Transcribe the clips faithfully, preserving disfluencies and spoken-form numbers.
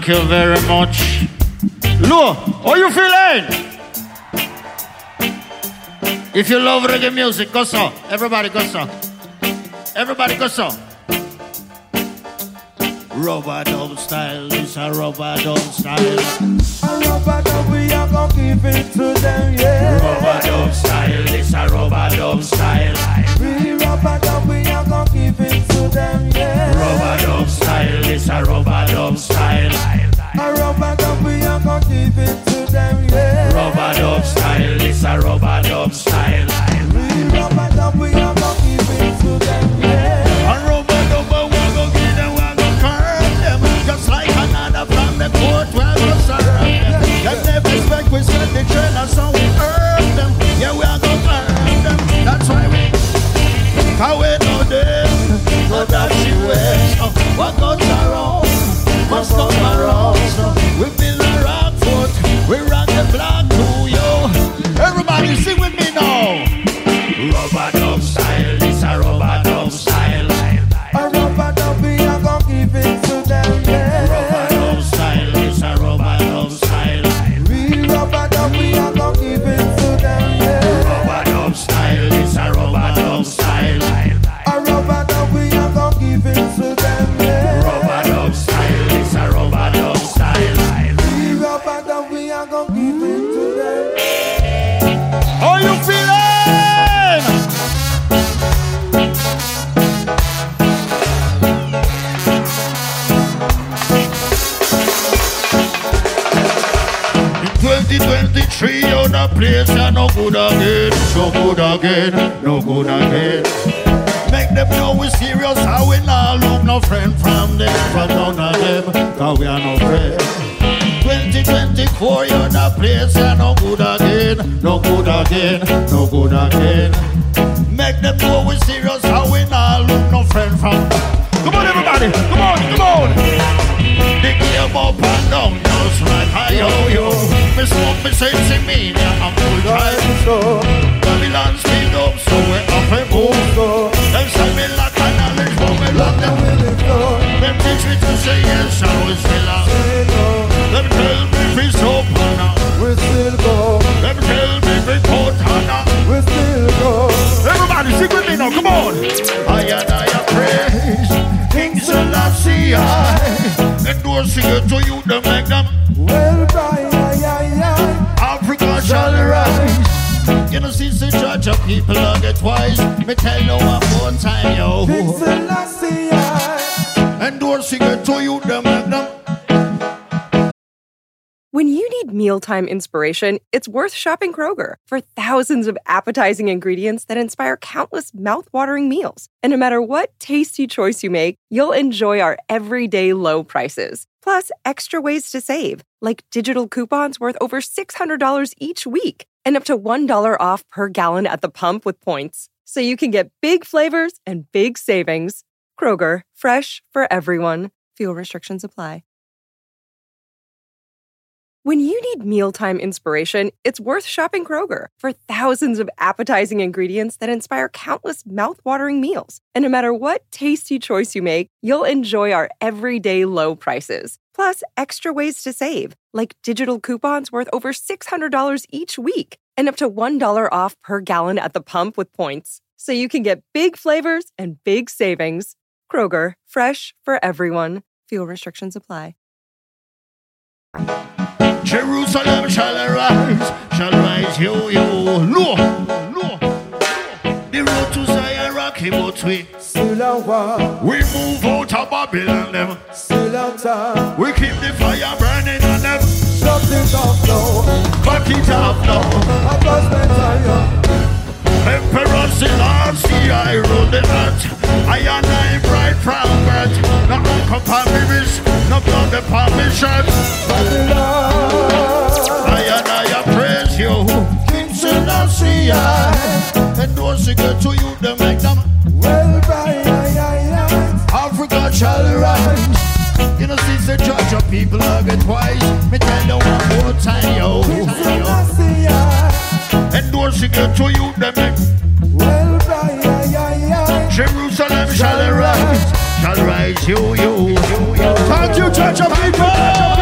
Thank you very much. Lou, how you feeling? If you love reggae music, go so. Everybody go so. Everybody go so. Rubber dub style, this a rubber dub style. A rubber dub, we are gonna give it to them, yeah. Rubber dub style, this a rubber dub style. We rubber dub, we are gonna give it to them, yeah. Rubber dub style, this a rubber dub style. A rubber dub, we are gonna give it to them, yeah. Rubber dub style, this a rubber dub style. We rubber dub, we are gonna give it to them, yeah. A rubber dub, we are gonna give them, we are gonna curve them. Just like another from the court, we are gonna serve them. They never expect we set the trailer, so we earn them. Yeah, we are gonna earn them. That's why we can't wait no day. So that she wears, oh, what goes around must come around. So we build a rock foot, we rock the block to you. Everybody sing with me now. Rubber dub style, this a rubber dub style. A rubber dub, we are gonna give it to them, yeah. Rubber dub style, this a rubber dub style. We rubber dub, we are gonna give it to them, yeah. Rubber dub style, this a rubber dub style. A rubber dub, we are gonna give it to them, yeah. Rubber dub style, this a rubber dub style. We rubber dub, we are gonna give it to them. How you feeling? twenty twenty-three on the place and no good again, no good again, no good again. Make them know we serious, how we not look no friend from them, from none of them, cause we are no friend. twenty twenty-four on the place and no good again, no good again, no good again. Make them know we serious, how we not look no friend from. Come on everybody, come on, come on. They game up and down, just like a yo-yo. Me smoke me sense in me, yeah, I'm full time. Babylon speed up, so we up and move. Them say me like a knowledge, but me love them. Them teach me to say yes, and we still are. Them tell me we so pana, We still go. them tell me we put hana. We still go. Everybody sing with me now, come on. I and I praise King Selassie I. Endorsing it to you, the make them. Well, bye, aye, aye, aye. Africa shall rise. You know, since the judge of people don't get wise, me tell you one more time, yo. King Selassie I. Endorsing it to you, the make them. When you need mealtime inspiration, it's worth shopping Kroger for thousands of appetizing ingredients that inspire countless mouth-watering meals. And no matter what tasty choice you make, you'll enjoy our everyday low prices. Plus, extra ways to save, like digital coupons worth over six hundred dollars each week and up to one dollar off per gallon at the pump with points. So you can get big flavors and big savings. Kroger, fresh for everyone. Fuel restrictions apply. When you need mealtime inspiration, it's worth shopping Kroger for thousands of appetizing ingredients that inspire countless mouth-watering meals. And no matter what tasty choice you make, you'll enjoy our everyday low prices. Plus, extra ways to save, like digital coupons worth over six hundred dollars each week and up to one dollar off per gallon at the pump with points. So you can get big flavors and big savings. Kroger, fresh for everyone. Fuel restrictions apply. Jerusalem shall arise, shall rise, yo, yo, no, no. The road to Zion rocky, but we Still a war. we move out of Babylon, them. Still a time. We keep the fire burning on them. Shut it off now. Back it up now. I just been tired. Emperor Selassie, I rule the earth. I and I bright from birth. No uncle upon me wrist, no blood upon me shirt. Babylon. I and I praise you, King Selassie. Endorsing it to you, the make them. Well, bye, aye, aye, aye. Africa shall rise. You know, since the judge of people are get wise, me tell you one more time, yo. Selassie I. Endorsing it to you, the make. Well, bye, aye, aye, aye. Jerusalem shall rise, shall rise, yo, yo. Thank you, church of people.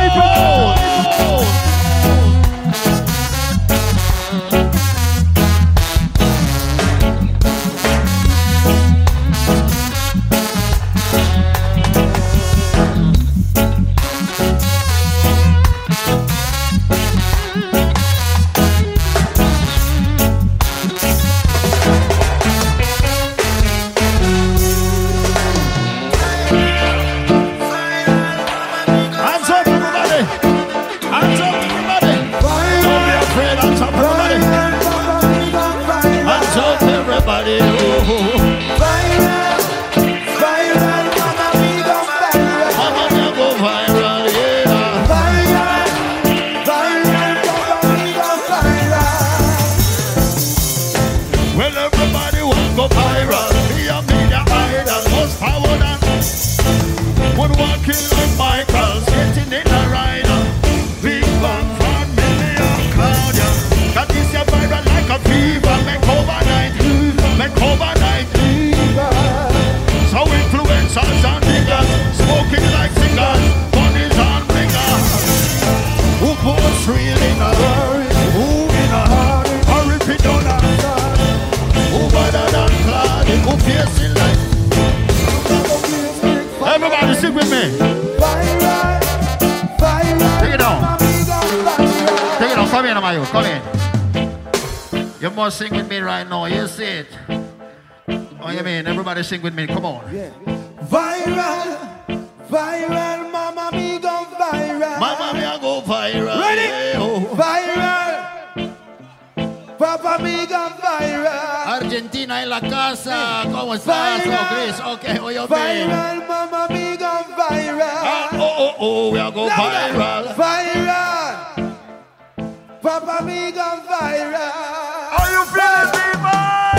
on, my youth. Come in. You must sing with me right now. You see it. Oh, you mean? Everybody sing with me. Come on. Yeah. Viral. Viral. Mama me go viral. Mama me go viral. Ready? Yeah, oh. Viral. Papa me go viral. Argentina en la casa. ¿Cómo estás, oh, Chris? Okay, oh, you mean? Viral. Mama me go viral. Ah, oh, oh, oh. We are go viral. Viral. Papa me go viral. Are you feeling people?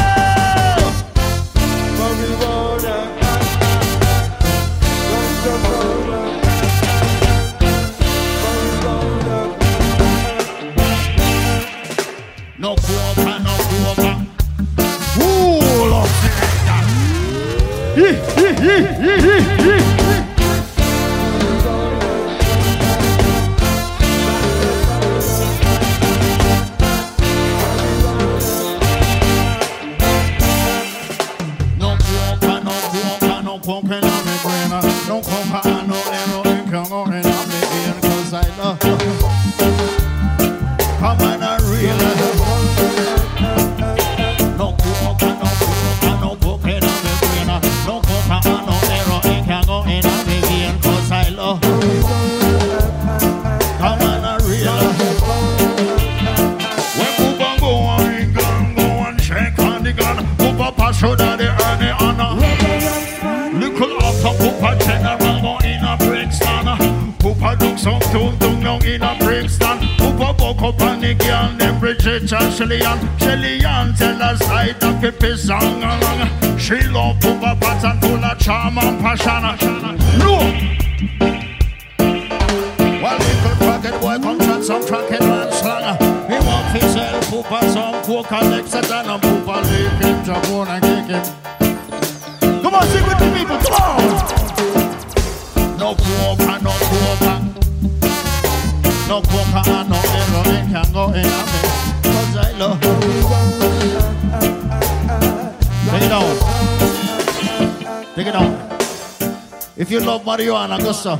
No cuoca, no cuoca. Ooh, lo No cuoca, no cuoca, no cuoca en la membrana. No cuoca, no heroin, come on in on me in, cause I love you. Come on, I really No cuoca, no cuoca, no cuoca en la membrana. No cuoca, no heroin, come on in on me in, cause I love you. Come on, I really When Poopa go on England, go and check on the gun. Poopa pass show that they earn the honor. Little after Poopa general go in a Brixton. Poopa look some tung tung down in a Brixton. Poopa woke up on the girl named Bridget and Shelly-Ann. Shelly-Ann tell her side of Pippi song along. She love Poopa pattern full of charm and passion. No! Well, little crackhead boy come chat some crackhead man slang. He want to sell Poopa some coke and Lexington and Poopa leave him Japon and kick him. Come on, sing with the people, come on! No coca, no coca. No coca and no heroin can go in a bed. Cause I love Take it down. Take it down. If you love marijuana, go so.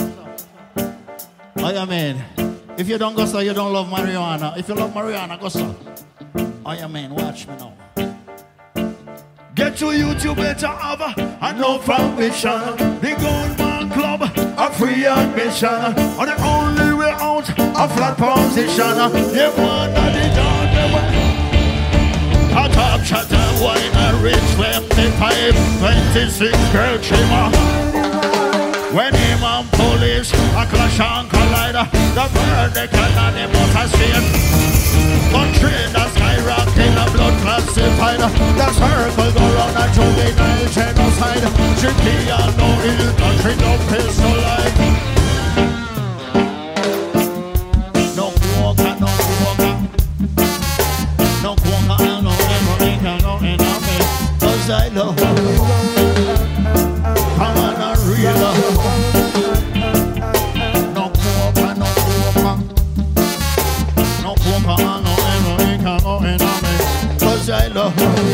Oh, yeah, man. If you don't go so, you don't love marijuana. If you love marijuana, go so. Oh, yeah, man. Watch me now. Get to YouTube, better have a no foundation. The Goldman Club, a free admission. On the only way out, a flat position. You want that the down the way. A top shot and wine, a rich twenty-five, twenty-six girl trimmer. When him and police, a clash and collide. The verdict anonymous has been. Country in the skyrocket in a blood classified. The circle go round a juvenile genocide. Tricky and no ill country, no pistol life. No quokka, no quokka. No quokka and no heroin can go in a bed. Cause I love come on a real love. No quokka, no quokka. No quokka and no heroin can go in a bed. Cause I love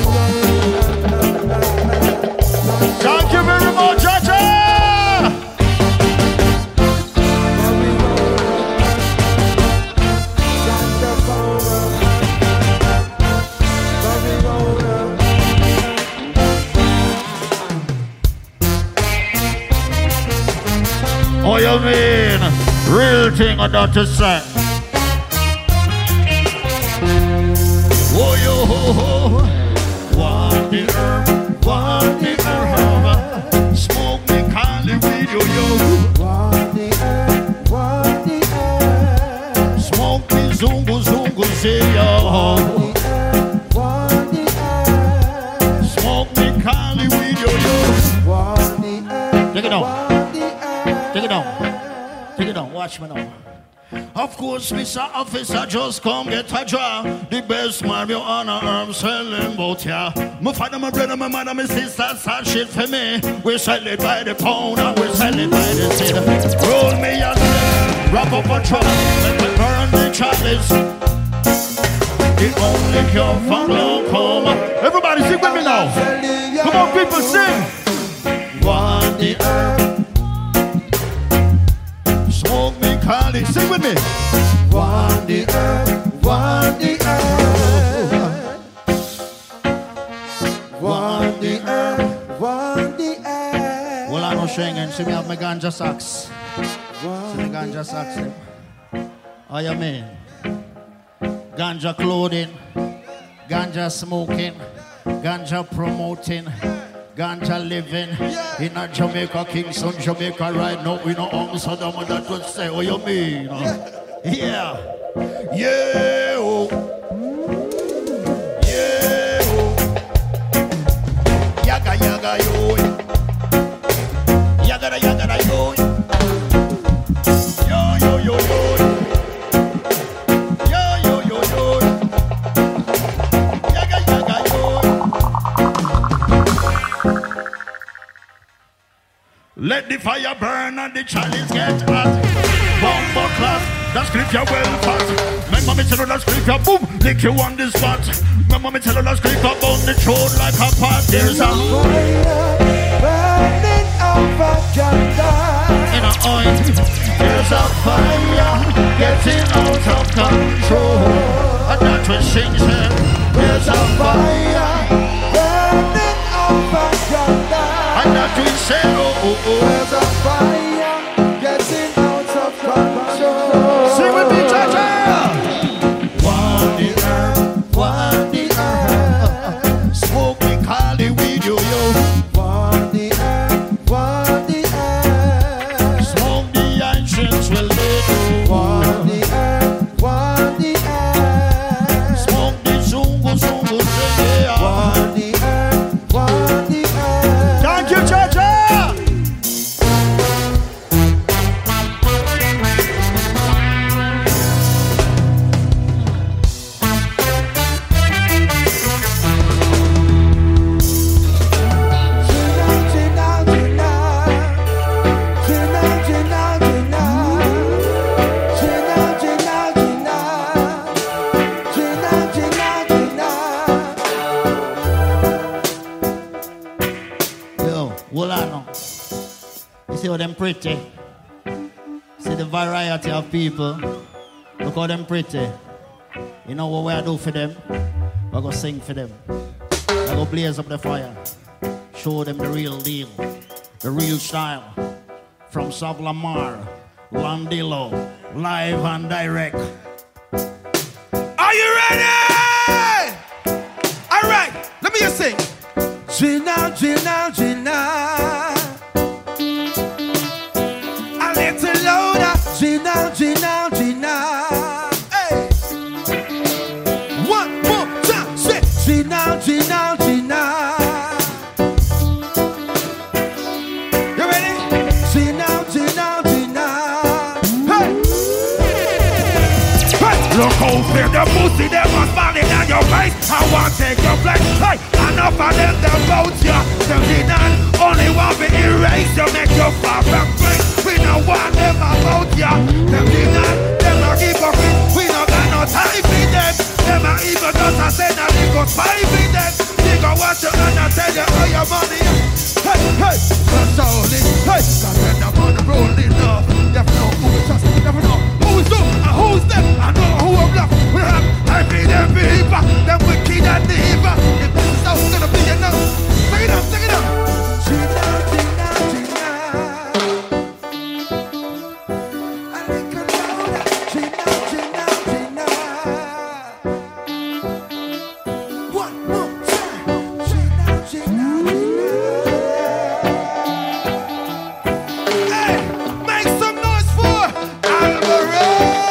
Thank you very much, Jaja! Oh, you mean real thing or not to say? Oh, yo, ho, ho. Want the herb, want the herb. Smoke me, Cali with you, yo. Want the herb, want the herb. Smoke me, zungu, zungu, say yo. Want the herb, want the herb. Smoke me, Cali with you, yo. Want the herb, Take it down. want the herb. Take it down. Take it down. Watch me now. Of course, Mister Officer, just come get a job. The best marijuana herb selling bout ya. My father, my brother, my mother, my sister, such shit for me. We sell it by the pound and we sell it by the seed. Roll me a wrap up a truck, let me burn the chalice. The only cure for glaucoma. Everybody sing with me now. Come on, people, sing. Want the herb. Smoke me, Cali. Sing with me. Want the herb, want the earth, want the earth, want the earth. Well, I know Schengen, see me have my ganja socks. See me ganja socks. Oh, you mean? Ganja clothing, ganja smoking, ganja promoting, ganja living. In a Jamaica, Kingston, Jamaica right now, we know Amsterdam, that would say, oh, you mean? Yeah. Yeah. Oh. Yeah. Oh. Yaga, yaga, yo. Yaga, yaga, yo. Yo, yo, yo, yo. Let the fire burn and the chalice get hot. Bomb class, that scripture well fast. My mommy tell her that scripture, boom, lick you on the spot. My mommy tell her that scripture burn the throat like a pot. There's a fire burning over Jordan. In a oil, there's a fire getting out of control. And that we sing, say, there's a fire burning over Jordan. And that we say, oh, oh, oh. There's a fire getting out of control. Sing with me, Cha-Cha. Want the earth, want the earth. Smoke me, call the weed, yo, yo. Want the earth, want the earth. Smoke the ancients will live. Want the earth, want the earth. Smoke the zungo, zungo, zungo. Want the earth, want the earth. Thank you, Cha-Cha. See how them pretty. See the variety of people. Look how them pretty. You know what we do for them? We're going to sing for them. We're going to blaze up the fire. Show them the real deal. The real style. From South Lamar, Landillo, live and direct. Are you ready? All right, let me just sing. Gina, Gina, Gina. A little louder. Gina, Gina, Gina. Hey. One more time. Say, Gina, Gina, Gina. You ready? Gina, Gina, Gina. Hey. Hey. Look how fair the pussy, them was falling on your face. I want to take your place. Hey, enough of them, them bout ya. Them didn't only want to erase you, make you far from grace. We don't want them about ya. Them didn't, them are hypocrite. We don't got no time for them. Them are even just a say that they go spy for them. They go watch you and I tell you all your money. Hey, hey, that's all it. Hey, cause when the money rolling up, you never know who is us, you never know who's who and who's them. I know who I'm left. We have I be them people, them wicked and evil. If this is how it's gonna be enough, sing it up, sing it up. Gina, Gina, Gina. A little louder. Gina, Gina, Gina. One more time. Gina, Gina, Gina. Hey, make some noise for Alvaro.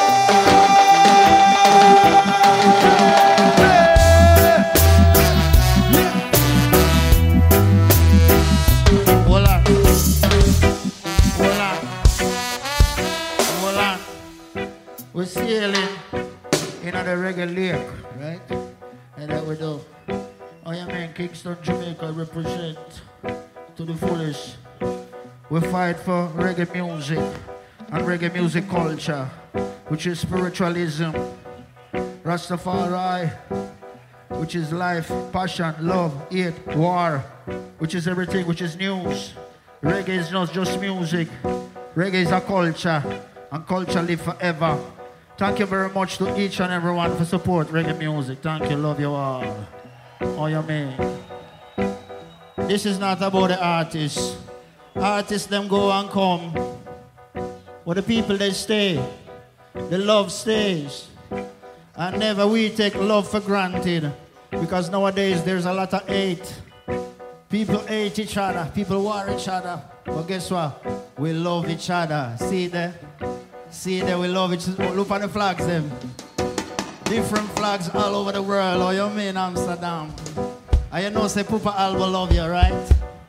We're sailing in the reggae lake, right? And that we do. I am in Kingston, Jamaica, represent to the fullest. We fight for reggae music and reggae music culture, which is spiritualism, Rastafari, which is life, passion, love, hate, war, which is everything, which is news. Reggae is not just music. Reggae is a culture, and culture live forever. Thank you very much to each and everyone for support reggae music. Thank you, love you all. Oh, you mean? This is not about the artists. Artists, them go and come. But the people, they stay. The love stays. And never we take love for granted. Because nowadays, there's a lot of hate. People hate each other. People war each other. But guess what? We love each other. See there? See there, we love each other. Look at the flags, them. Different flags all over the world. Oh, you mean Amsterdam? And you know, say, Pupa Alba love you, right?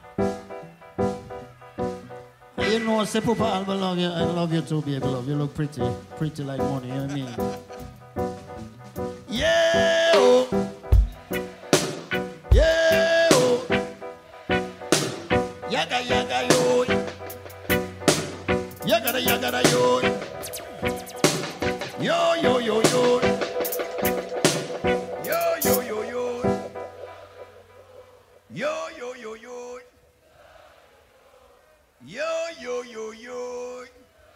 And you know, say, Pupa Alba love you. I love you too, baby. Love you. Look pretty. Pretty like money, you know what I mean? Yeah! Oh. Yeah! Oh. Yaga, yaga, yo. Yaga, yaga, yo. Yo, yo, yo, yo. Yo, yo, yo, yo. Yo, yo, yo, yo. Yo, yo, yo, yo.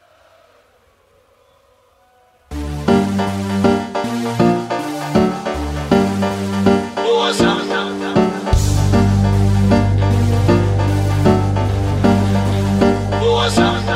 Awesome. Awesome.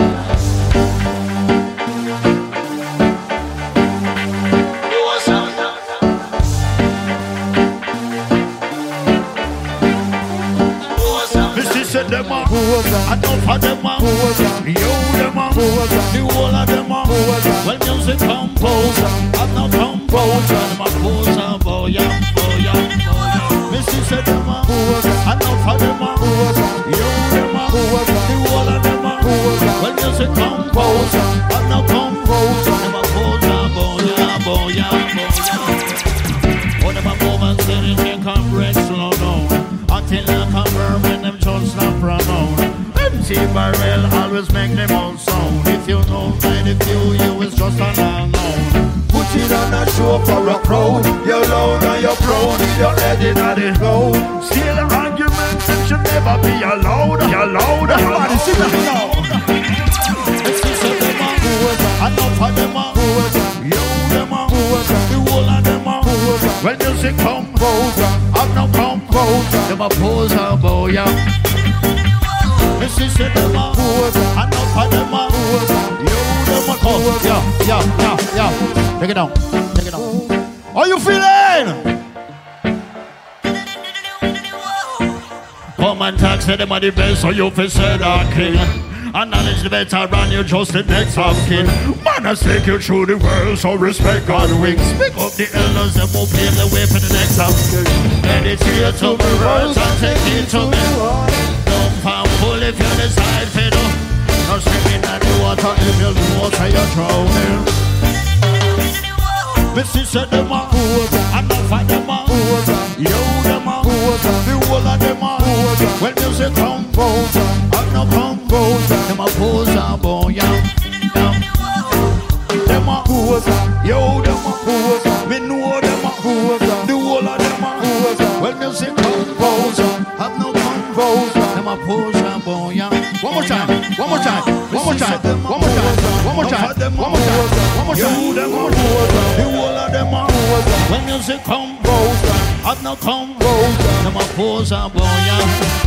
Said them a, enough of them a, you them a, the whole of them a. Well, music composer, I'm not composer. Them a poser, boy, boy, boy. Missy said them a, enough of them a, you them a, the whole of them a. Well, music composer, I'm not composer. Them a poser, boy, boy, boy. Oh, them a moments that you can come break slow down. Until I come burn when them just not pronoun. Empty barrel always make them own sound. If you know by the few, you is just an unknown. Put it on a show for a crowd. You're loud and you're proud. You're head in the cloud. Still arguments that should never be allowed. You're loud. Everybody sit down now. It's just a them a enough of them a you them a the whole of them a. When you say composer, I'm not composer. Them a poser, boy, yeah. This is it, them a enough of them a you them a come, yeah, yeah, yeah, yeah. Take it down, take it down. How you feeling? Come and talk, say them a the best, so you feel say that king. And knowledge the better run you just the next of kin. Man, I take you through the world, so respect God wings. Pick up the elders and move pave the way for the next of kin. Meditate to my words and take it to me. Don't farm full if you decide to do. No swimming at the water if you know how you're drowning. Missy said them a, enough of them a, you them a, the whole of them a. When music composer, I'm not composer. Them a poser, boy, yeah, yeah. Them a poser, yo, them a poser. Me know them a poser, the whole of them a. When music composer, I'm not composer. Them a poser, boy, yeah. One more time, one more time, one more time, one more time, one more time, one more time, one more time. You them a poser, the whole of them a. When music composer, I'm not composer. Them a poser, boy, yeah.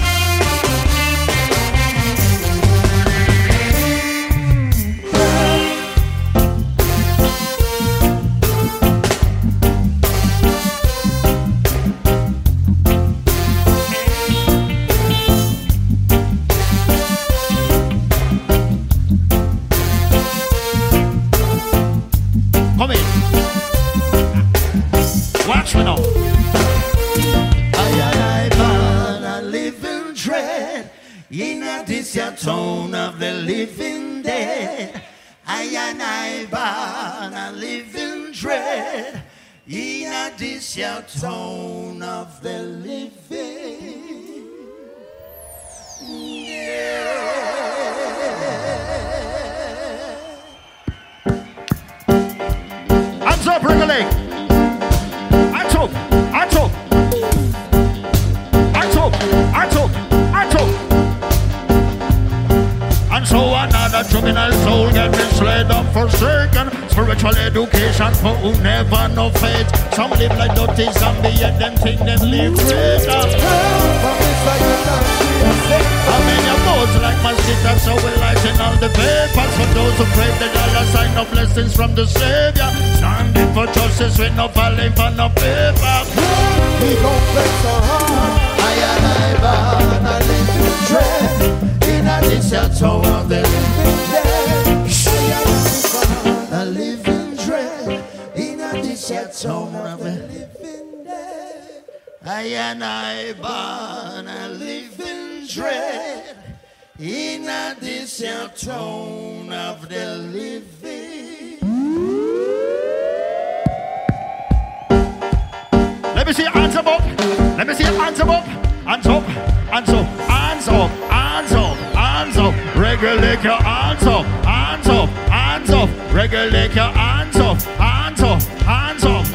Tone of the living dead, I and I born a living dread. In a this your tone of the living dead. Hands up, bring a leg. Hands up, hands up, hands up, hands up, hands up. And so another criminal soul get misled and forsaken. spiritual education for who never know faith. Some live like dirty zombie, yet them think them live greater. I mean your bones like mosquitoes, so we lighten all the vapors. For those who pray the dollar sign of blessings from the Savior. Standing for justice with no falling for no paper. We gon' play so hard. I and I born a living dread. In a this your town of the living dead. A living dread. In a this your town of the living dead. I and I born a living dread. In a this your town of the living. Let me see your hands up. Let me see your hands up. Hands up, hands up, hands up, hands up, hands up. Regulate your hands up, hands up, hands up. Regulate your hands up, hands up, hands up.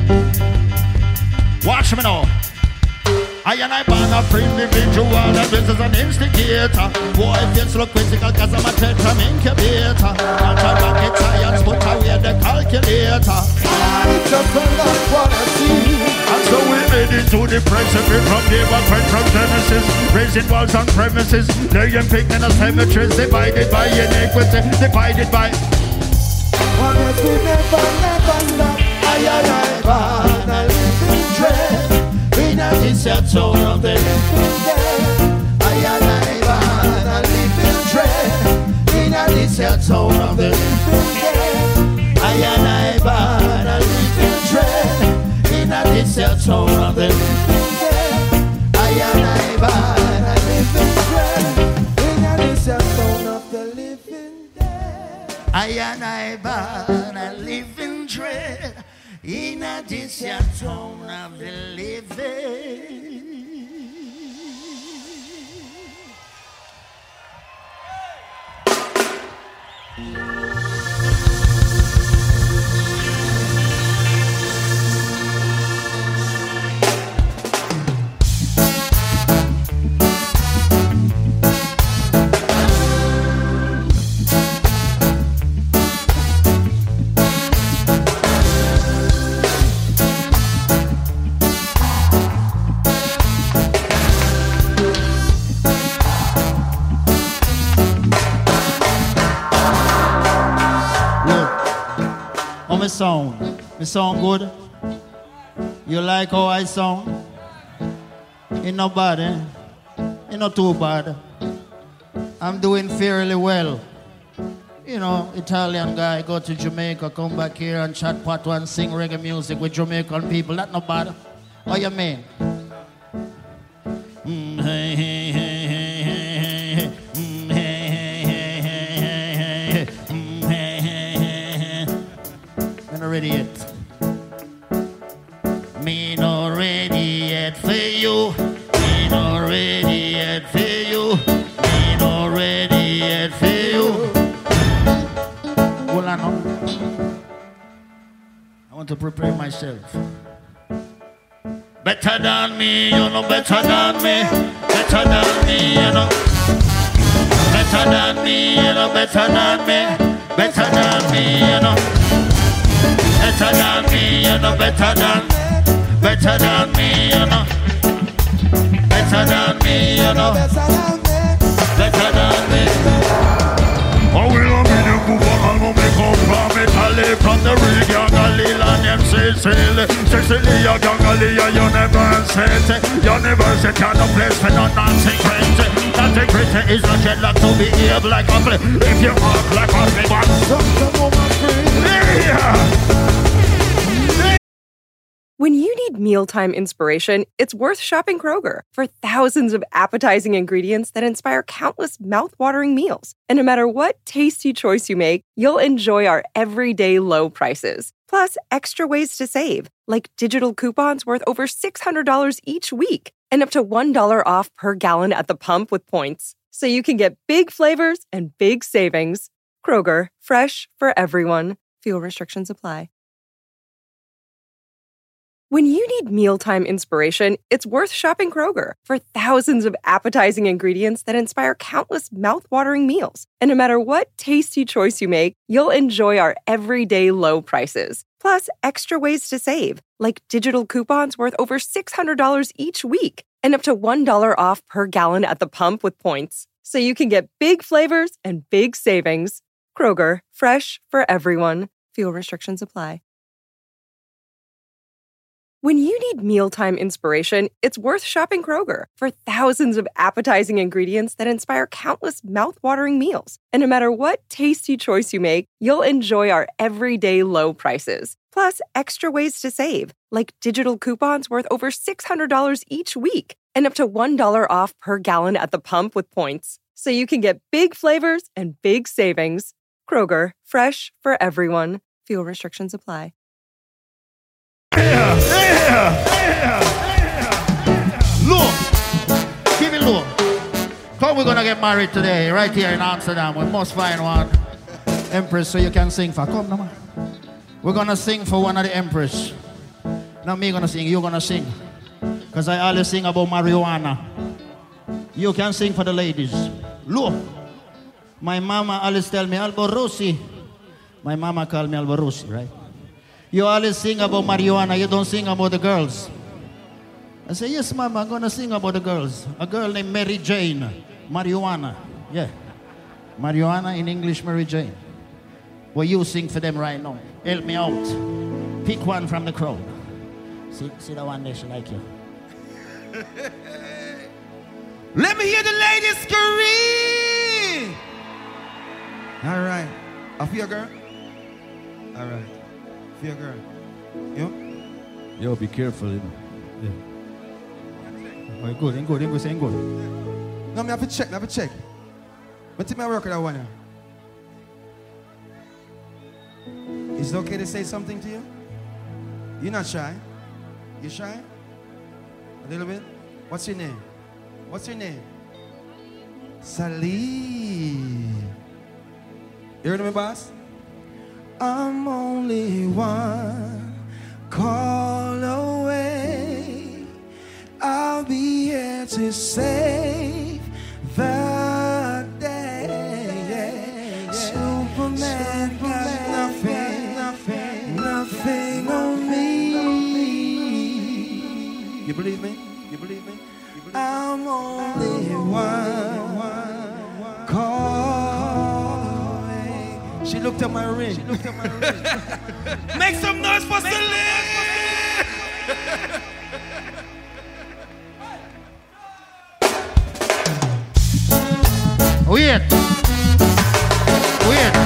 Watch me now. I and I born a free individual, and this is an instigator. Boy, if you look critical, cause I'm a tetra incubator. And I rocket science, put away the calculator. I just don't wanna see. And so we made it to the precipice from the back from Genesis. Raising walls on premises, laying picnic as cemeteries. Divided by iniquity, divided by. Honest, we never, never stop. I and I born a living dread. In a this your town of the living dead. I and I born a living dread. In a this your town of the living dead. I and I born a living dread. In a this your town of the living dead. I and I born a living dread. In a this your town of the living dead. I and I born a living dread. In a this your town of the living. Me sound, me sound good. You like how I sound? Ain't no bad, eh? Ain't not too bad. I'm doing fairly well. You know, Italian guy go to Jamaica, come back here and chat pot and sing reggae music with Jamaican people. That not bad. What you mean? Mm, hey, hey, hey, hey, hey, hey. Mm, hey, hey, hey, hey, hey, hey. Mm, hey, hey, hey, hey. Me not ready yet. Me not ready yet for you. Me not ready yet for you. Me not ready yet for you. Hold on now. I want to prepare myself. Better than me, you know, better than me. Better than me, you know. Better than me, you know, better than me. Better than me, you know. Better than me, you know, better than. Better than me, you know. Better than me, you know. Better than me. Oh, we love me, the Google, and we come from Italy, from the real Gangali, and them Sicily. Sicily, your Gangali, you never said it. You never said you're no place for no nothing crazy. Nothing crazy is not jet like to behave like a play. If you act like a big one, yeah. When you need mealtime inspiration, it's worth shopping Kroger for thousands of appetizing ingredients that inspire countless mouth-watering meals. And no matter what tasty choice you make, you'll enjoy our everyday low prices. Plus, extra ways to save, like digital coupons worth over six hundred dollars each week and up to one dollar off per gallon at the pump with points. So you can get big flavors and big savings. Kroger, fresh for everyone. Fuel restrictions apply. When you need mealtime inspiration, it's worth shopping Kroger for thousands of appetizing ingredients that inspire countless mouth-watering meals. And no matter what tasty choice you make, you'll enjoy our everyday low prices. Plus, extra ways to save, like digital coupons worth over six hundred dollars each week and up to one dollar off per gallon at the pump with points. So you can get big flavors and big savings. Kroger, fresh for everyone. Fuel restrictions apply. When you need mealtime inspiration, it's worth shopping Kroger for thousands of appetizing ingredients that inspire countless mouth-watering meals. And no matter what tasty choice you make, you'll enjoy our everyday low prices. Plus, extra ways to save, like digital coupons worth over six hundred dollars each week and up to one dollar off per gallon at the pump with points. So you can get big flavors and big savings. Kroger, fresh for everyone. Fuel restrictions apply. Yeah, yeah, yeah, yeah. Look, give it look. Come, we're gonna get married today, right here in Amsterdam. We must find one empress so you can sing for. Come, no man. We're gonna sing for one of the empress. Not me gonna sing, you're gonna sing. Because I always sing about marijuana. You can sing for the ladies. Look, my mama always tell me Alborosi. My mama call me Alborosi, right? You always sing about marijuana, you don't sing about the girls. I say, yes, mama, I'm gonna sing about the girls. A girl named Mary Jane. Marijuana, yeah. Marijuana in English, Mary Jane. Well, you sing for them right now. Help me out. Pick one from the crowd. See, see the one there, she like you. Let me hear the ladies scream. All right. I feel girl. All right. Feel girl. You? Yo, be careful. Yeah. Oh, good, ain't good, ain't good, ain't good. No, me have to check, me have to check. But take my work with that one. Is it okay to say something to you? You're not shy? You shy? A little bit? What's your name? What's your name? Sally. You heard me, boss? I'm only one call away. I'll be here to save the day. Superman got nothing, nothing, nothing on me. You believe me? You believe me? You believe me? I'm only one, one call away. She looked at my ring. She looked at my ring. Make some noise for Celine! Wait. Wait.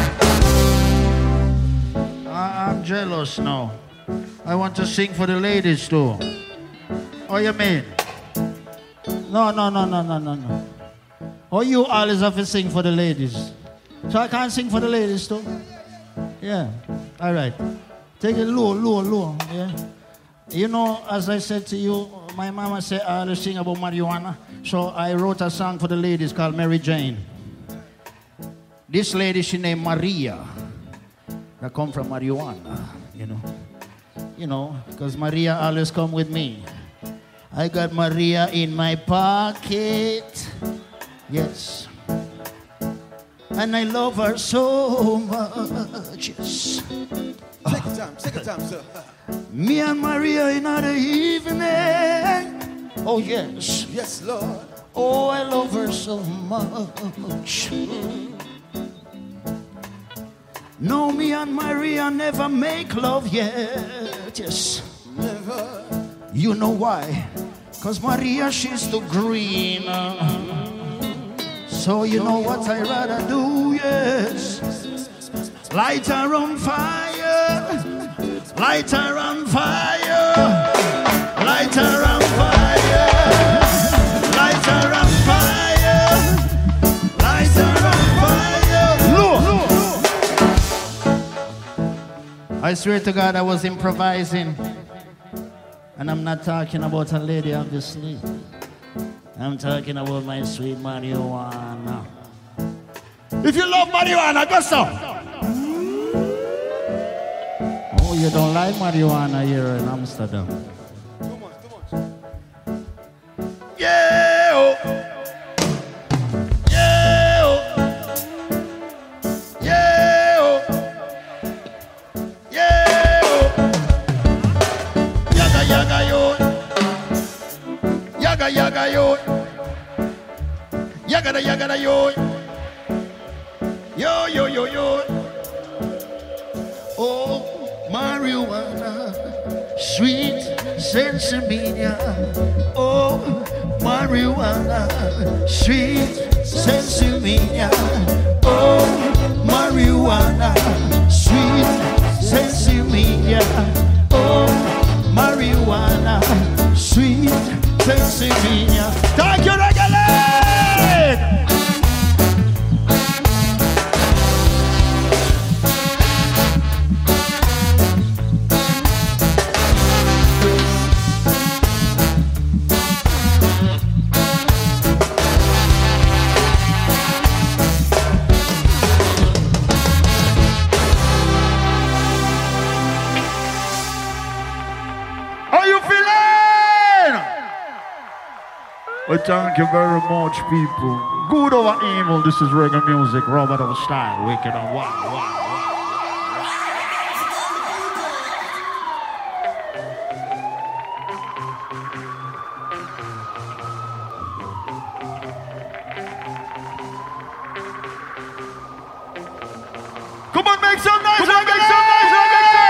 I- I'm jealous now. I want to sing for the ladies too. Oh, you mean? No, no, no, no, no, no, no. Oh, you always have to sing for the ladies. So I can't sing for the ladies too? Yeah. All right. Take it low, low, low. Yeah. You know, as I said to you, my mama said I always sing about marijuana. So I wrote a song for the ladies called Mary Jane. This lady, she named Maria. That come from marijuana, you know. You know, because Maria always come with me. I got Maria in my pocket. Yes. And I love her so much. Yes. Take your time, take your time, sir. Me and Maria in the evening. Oh, yes. Yes, Lord. Oh, I love her so much. No, me and Maria never make love yet. Yes. Never. You know why? Because Maria, she's too green. So you know what I rather do, yes. Light her on fire. Light her on fire. Light her on fire. Light her on fire. Light her on fire. Look. I swear to God, I was improvising. And I'm not talking about a lady, obviously. I'm talking about my sweet marijuana. If you love marijuana, go so. Oh You don't like marijuana here in Amsterdam? Too much, too much. Yeah, oh. Yeah, oh. Yeah, oh. Yeah, oh. Yaga, yaga, yo. Yaga, yaga, yo. Yaga, yaga, yo. Yo, yo, yo, yo. Oh, marijuana, sweet sensimilla. Oh, marijuana, sweet sensimilla. Oh, marijuana, sweet sensimilla. Oh, marijuana, sweet sensimilla. Thank you, Reggae! Well, thank you very much, people. Good over evil. This is reggae music, Robert of style, wicked and wow, wow. Come on, make some noise, make some noise, make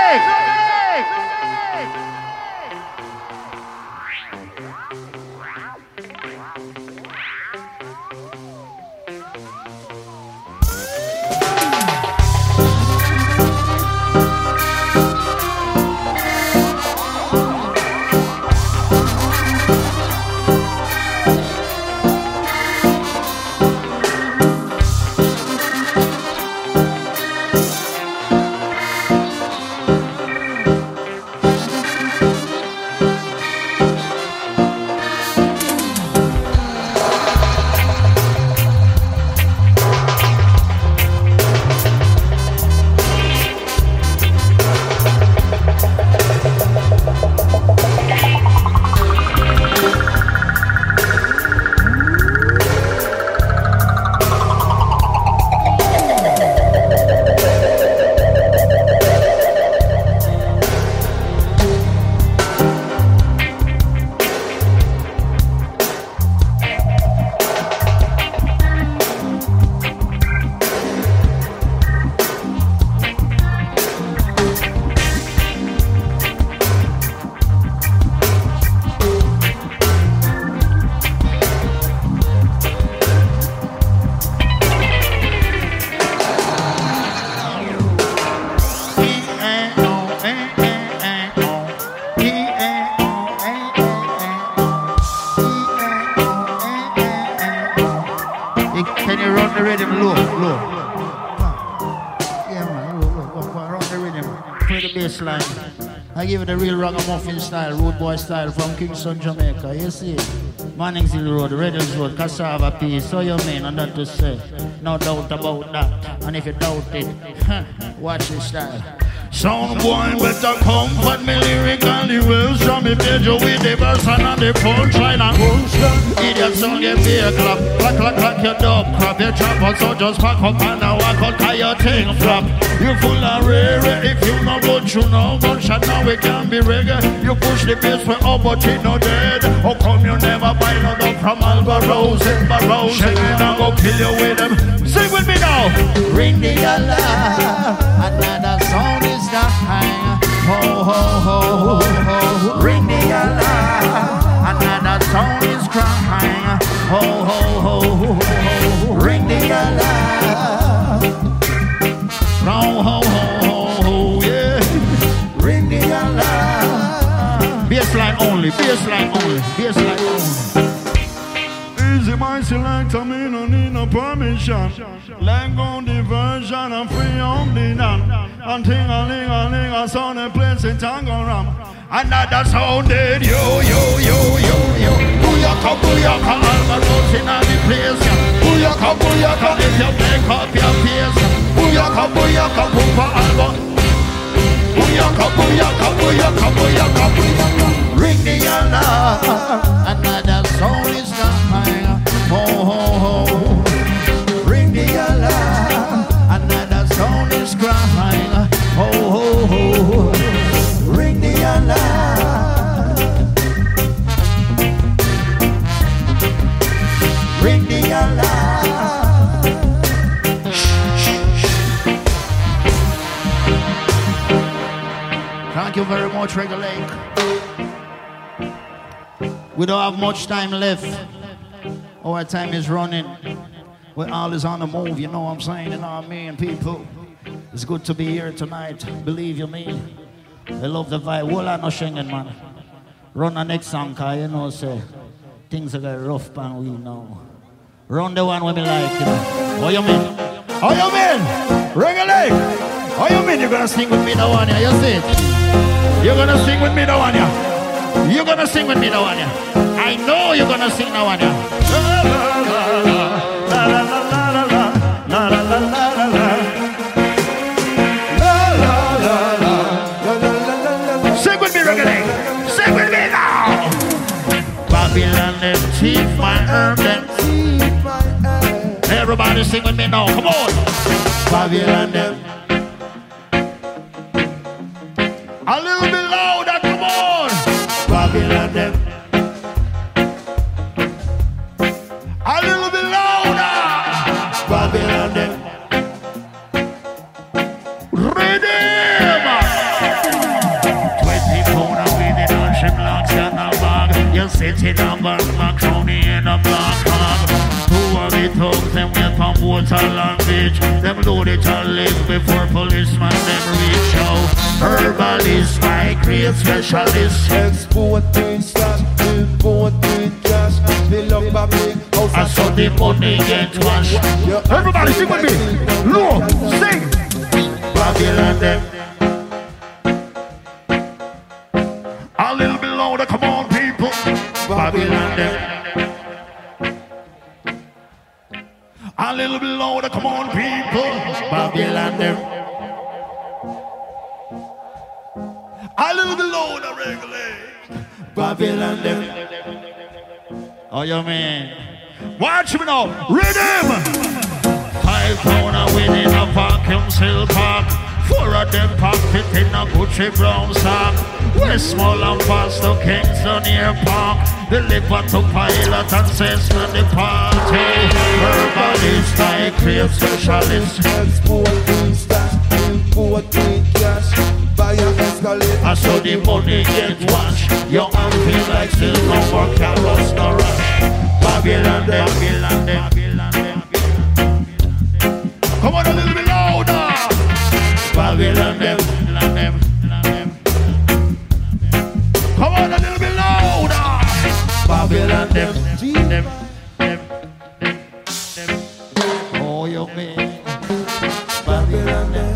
I give it a real ragamuffin style, road boy style from Kingston, Jamaica. You see, Mannings Hill Road, Reddles Road, Cassava Peas. So you mean, and that to say, no doubt about that. And if you doubt it, watch this style. Sound boy better comfort me lyrically well. Show me page with the verse and the punchline and punchline. Idiot sound get beer clap, clack clack clack your dub crap. You chop out so just pack up and now walk out cause your thing flap. You full of rare if you know but you know gunshot now we can be reggae. You push the bass way up but it no dead. How come you never buy no dub from Albaros and Barrows? Shake it and go kill you with them. Sing with me now. Ring the alarm, another sound is dying. Ho ho ho ho ho. Ring the alarm, another sound is crying. Ho ho ho ho ho. Ring the alarm. Ho ho ho ho ho, yeah. Ring the alarm. Bassline only, bassline only, bassline only. Easy my selector, me no need no permission. Let go diversion, I'm free on the nan. And ting-a-ling-a-ling, I sound a place in Tangoram. Another sounded yo, yo, yo, yo, yo. Booyaka, booyaka, Albaros in the place. Booyaka, booyaka, if you make up your face. Booyaka, booyaka, Poopa Alba. booyaka, booyaka, booyaka, booyaka. Ring the alarm, another soul is coming. Ho, ho, ho. Ring the alarm, another soul is crying. Ho, ho, ho. Ring the alarm. Ring the alarm. Thank you very much, Reggae Lake. We don't have much time left. Our time is running. We're always on the move, you know what I'm saying? You know what I mean, people? It's good to be here tonight, believe you me. I love the vibe. Well, I know Schengen, man. Run the next song, cause you know, say, things are getting rough, and we know. Run the one with me like, you know. How you mean? How you mean? Reggae Lake. How you mean you're gonna sing with me the one here? You see it? You're gonna sing with me the one here. You're gonna sing with me the one here. I know you're gonna sing the one here. La la la la la la la la la la la la. Sing with me, Reggae Lake. Sing with me now. Babylon them thief my herb them. Everybody sing with me now. Come on. Babylon them. A little bit louder, come on. Babylon them. A little bit louder. Babylon them. Redeem. Twenty pound of weed in a ship locks in a bag. You sit in a bag, macaroni in a black bag. Two of the thugs, them wait on Waterland Beach. Them load it all live before policemen them reach out. Herbalist, my great specialist. Exporting stash, importing cash. Fill up a big house. I saw the money get washed. Everybody sing with me. Low, sing. Babylon them. A little bit louder, come on people. Babylon them. A little bit louder, come on people. Babylon them. A little bit louder, regularly. Babylon them. Oh, you mean? Watch me now. Rhythm. Five pound of weed in a vacuum seal pack. Four of them pocket in a Gucci brown sack. Westmall and fast to Kingston Airpark. Deliver to pilot and says from the party. Herbalist, I crave specialist. Exporting stash, importing cash. Buy a escalate. I saw the money get washed. Your arm feel like still no more carrots no rush. Babylon them, Babylon them, Babylon them. Come on a little bit louder. Babylon them, Babylon them, Babylon them. Come on a little bit louder. Babylon them, them, them, them, them. Oh, you mean Babylon them.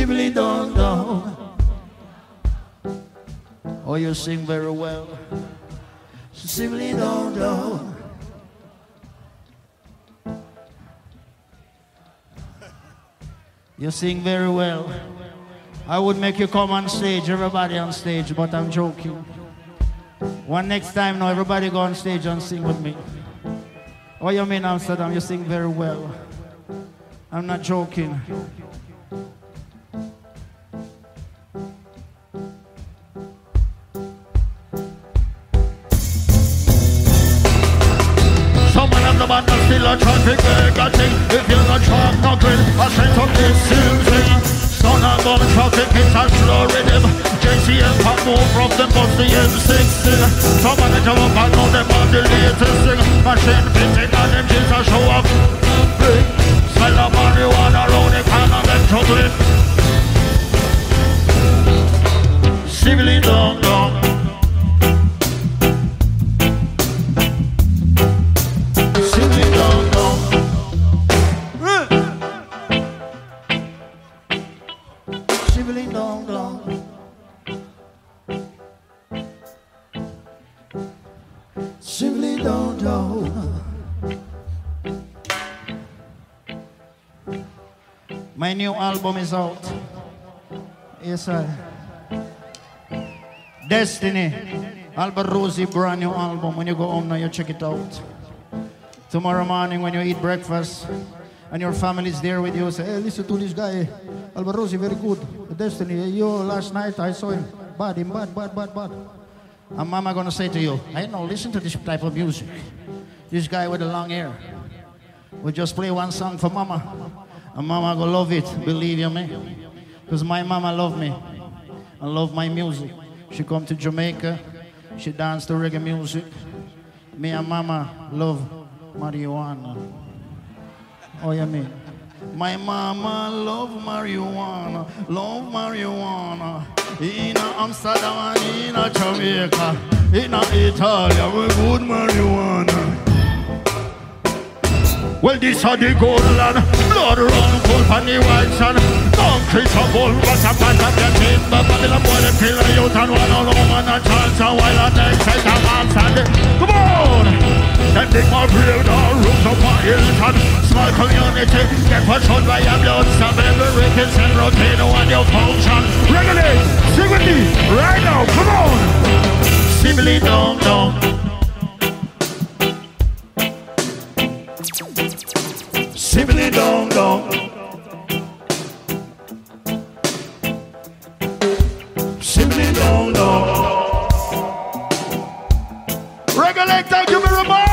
Shibli Dong Dong. Oh, you sing very well. Shibli Dong Dong. You sing very well. I would make you come on stage, everybody on stage, but I'm joking. One next time now, everybody go on stage and sing with me. Oh, you mean Amsterdam, you sing very well. I'm not joking. Someone of the band is still a traffic thing. If you're not sharp, no grill, I set up this thing. Son of gun traffic, it's a slow rhythm. J C M pop move from the bus, the M sixteen. Someone that you up and know them on the latest thing. Machine fitting and them jeans a show off. Smell of marijuana around the corner, them juggling. Civilly dong dong. Civilly dong dong. Civilly dong dong. Civilly dong dong. My new album is out. Yes, sir. Destiny. Albert Rosie brand new album. When you go home now, you check it out. Tomorrow morning when you eat breakfast and your family is there with you, say, hey, listen to this guy. Albert Rosie, very good. Destiny, you last night I saw him. Bad, him bad, bad, bad, bad. And mama gonna say to you, I know, listen to this type of music. This guy with the long hair. We just play one song for mama. And mama gonna love it, believe you me. Because my mama love me. I love my music. She come to Jamaica. She dance to reggae music. Me and mama love marijuana. Oh, you mean? My mama love marijuana, love marijuana. In Amsterdam and in Jamaica, in Italy, we good marijuana. Well, this is the gold land, blood run full from the white sand. Concrete of gold, but a part of the team. But Babylon boy, they kill a youth and one alone and a chance. And while on the side of Amsterdam, come on! Them dig more brave now, rooms up on Hilton. Small community, get patrolled by your blood. Some every wicked and routine on your function. Regulate, sing with me, right now, come on! Simply dong dong. Simply dong dong. Simply dong dong. Regulate, thank you very much.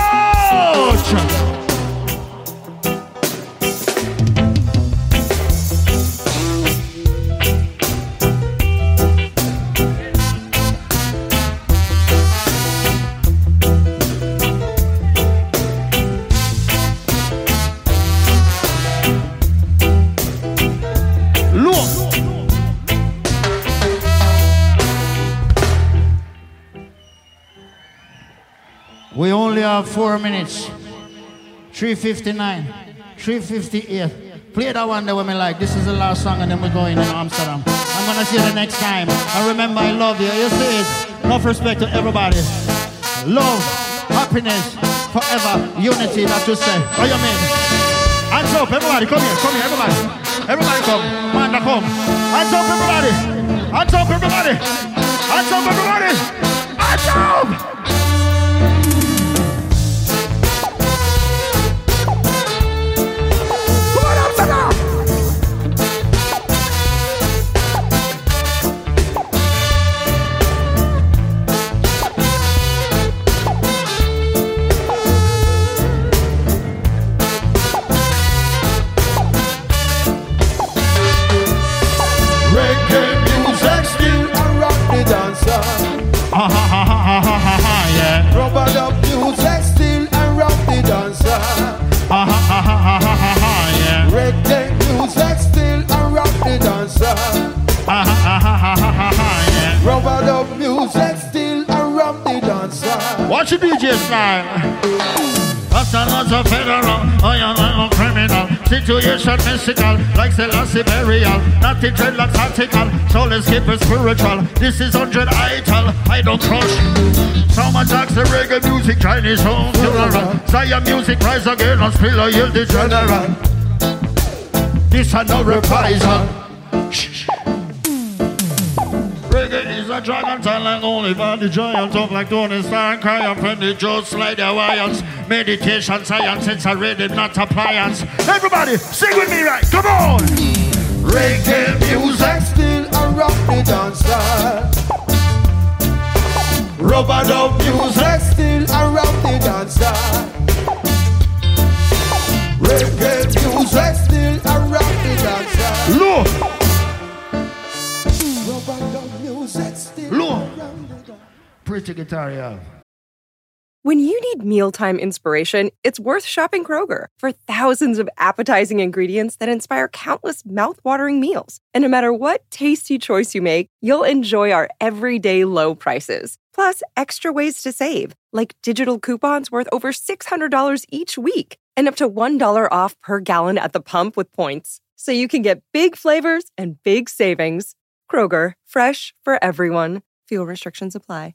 We only have four minutes. three fifty-nine, three fifty-eight. Play that one that we like. This is the last song and then we're going to Amsterdam. I'm going to see you the next time. And remember, I love you. You see it? Enough respect to everybody. Love, happiness, forever, unity, that you say. What you mean? Hands up, everybody. Come here, come here, everybody. Everybody come. Man, come. Hands up, everybody. Hands up, everybody. Hands up, everybody. Hands up. Ha ha ha ha ha ha ha, yeah. Rubber dub music still and rock the dancer. Ha ha ha ha ha ha ha ha, yeah. Reggae music still and rock the dancer. Ha ha ha ha ha ha ha, yeah. Rubber dub music still and rock the dancer. Watch the D J style. That's another federal, I am a criminal. Situation mystical, like Selassie burial. Not in dreadlocks article, so let's keep it spiritual. This is hundred idol, I don't crush. Some attacks the reggae music, Chinese home funeral. Zion music rise again, and still a yield the general. This is no reprisal. Reggae is a dragon talent only for the giants. Talk like Tony Stark, cry up when they just like their wires. Meditation, science, it's a rhythm, not appliance. Everybody, sing with me, right? Come on! Reggae music Still a rock the dancer. Rubber dub music. Still a rock the dancer. Reggae music. Still a rock the dancer. Look! Rubber dub music. Still Look! a rock the dancer. Pretty guitar, yeah. When you need mealtime inspiration, it's worth shopping Kroger for thousands of appetizing ingredients that inspire countless mouth-watering meals. And no matter what tasty choice you make, you'll enjoy our everyday low prices. Plus, extra ways to save, like digital coupons worth over six hundred dollars each week and up to one dollar off per gallon at the pump with points. So you can get big flavors and big savings. Kroger, fresh for everyone. Fuel restrictions apply.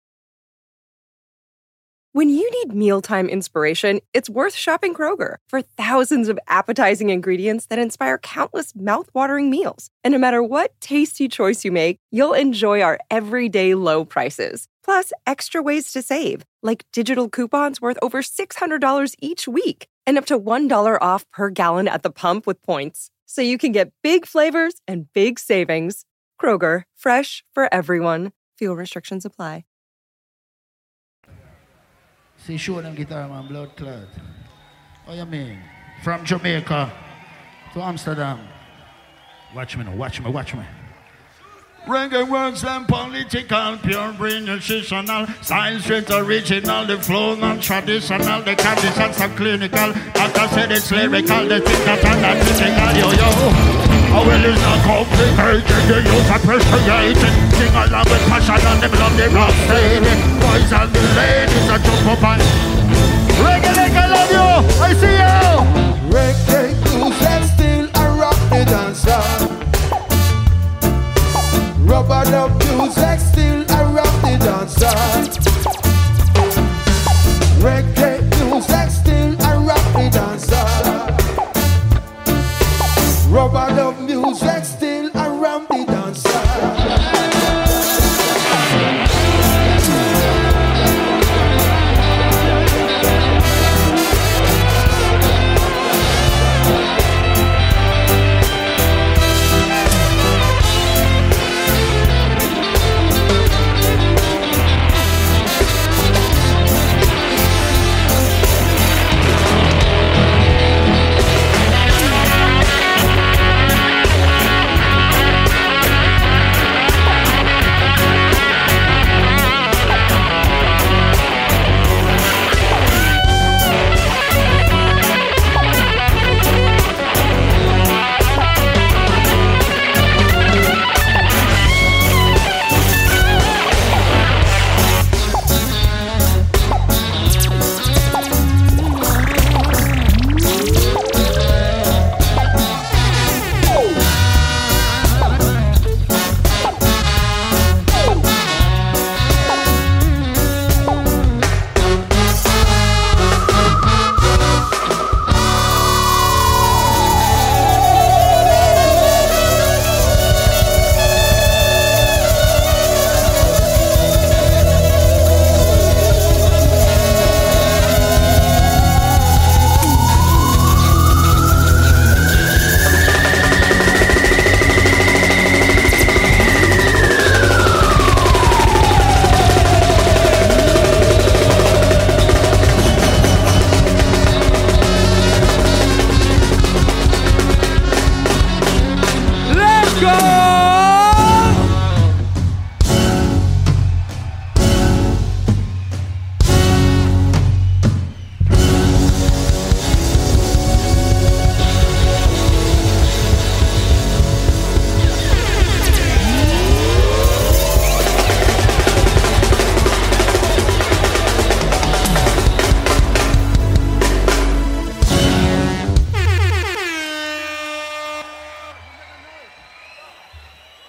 When you need mealtime inspiration, it's worth shopping Kroger for thousands of appetizing ingredients that inspire countless mouth-watering meals. And no matter what tasty choice you make, you'll enjoy our everyday low prices. Plus, extra ways to save, like digital coupons worth over six hundred dollars each week and up to one dollar off per gallon at the pump with points. So you can get big flavors and big savings. Kroger, fresh for everyone. Fuel restrictions apply. See, show them guitar, man, blood clot. What you mean? From Jamaica to Amsterdam. Watch me now, watch me, watch me. Reggae words and political, pure brain nutritional, style straight original, the flow non-traditional, the conditions are clinical, like I said it's lyrical, the thing that I'm not critical, yo yo. Oh well it's not complicated, the youth appreciated, sing along with passion and them love the rock stated, boys and the ladies are jump up and reggae like I love you, I see you. Reggae music still a rock the dancer. Rubber dub music still a rock the dancer. Reggae music still a rock the dancer. Rubber dub music still a rock the dancer.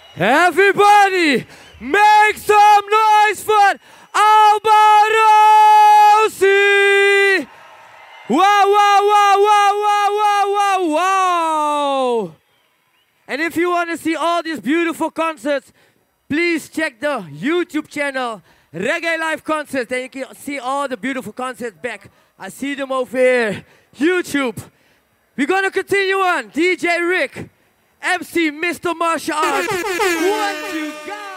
Everybody, make some noise for Albarosi! Wow, wow, wow, wow, wow, wow, wow, wow! And if you want to see all these beautiful concerts, please check the YouTube channel, Reggae Live Concerts, and you can see all the beautiful concerts back. I see them over here. YouTube. We're going to continue on. D J Rick, M C Mister Martial Arts. What you got?